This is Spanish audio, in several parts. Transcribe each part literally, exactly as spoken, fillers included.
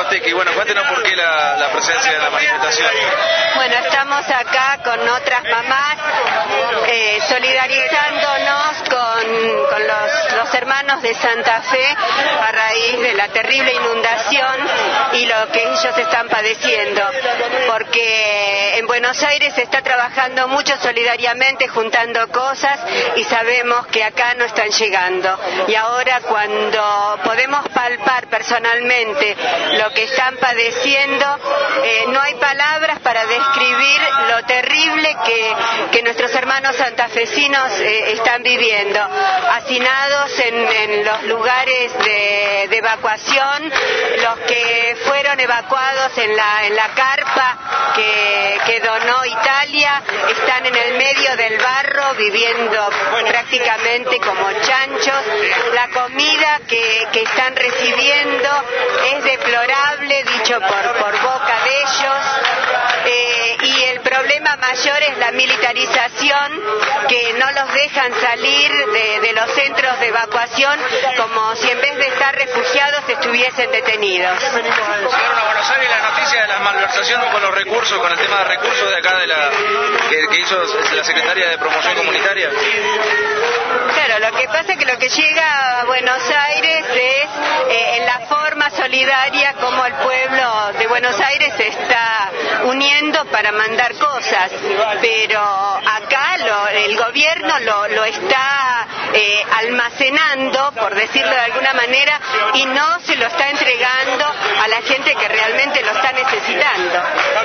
Guateque. Y bueno, cuéntenos por qué la, la presencia de la manifestación. Bueno, estamos acá con otras mamás, eh, solidarizándonos con, con los, los hermanos de Santa Fe a raíz de la terrible inundación y lo que ellos están padeciendo, porque en Buenos Aires se está trabajando mucho solidariamente, juntando cosas, y sabemos que acá no están llegando. Y ahora, cuando podemos palpar personalmente lo que están padeciendo, eh, no hay palabras para describir lo terrible que, que nuestros hermanos santafesinos eh, están viviendo, hacinados en, en los lugares de, de evacuación, los que fueron evacuados en la, en la carpa que, que donó Italia, están en el medio del barro viviendo prácticamente como chanchos. La comida que, que están recibiendo es deplorable, dicho por, por boca de ellos. Eh, y el problema mayor es la militarización, que no los dejan salir de, de los centros de evacuación, como si en vez de estar refugiados estuviesen detenidos. Llegaron a Buenos Aires la noticia de la malversación con los recursos, con el tema de recursos de acá de la que, que hizo la Secretaría de Promoción Comunitaria. Claro, lo que pasa es que lo que llega a Buenos Aires es eh, en la forma solidaria como el pueblo de Buenos Aires se está uniendo para mandar cosas, pero acá lo, el gobierno lo, lo está eh, almacenando, por decirlo de alguna manera, y no se lo está entregando a la gente que realmente lo está necesitando.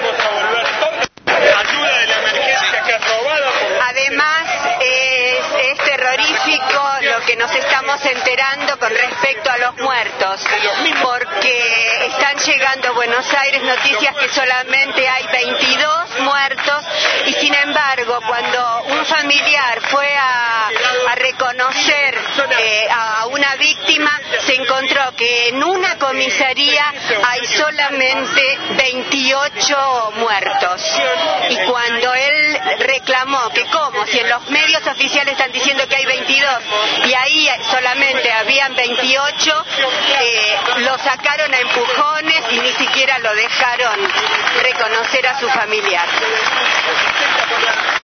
Ayuda de la emergencia que es robada por... Además, es, es terrorífico lo que nos estamos enterando con respecto a los muertos, porque están llegando a Buenos Aires noticias que solamente hay veintidós muertos, y sin embargo, cuando un familiar fue a, a reconocer eh, a una víctima, se encontró que en una comisaría hay solamente veintiocho muertos. Y cuando él reclamó que cómo, si en los medios oficiales están diciendo que hay veintidós y ahí solamente habían veintiocho, eh, lo sacaron a empujones y ni siquiera lo dejaron reconocer a su familiar.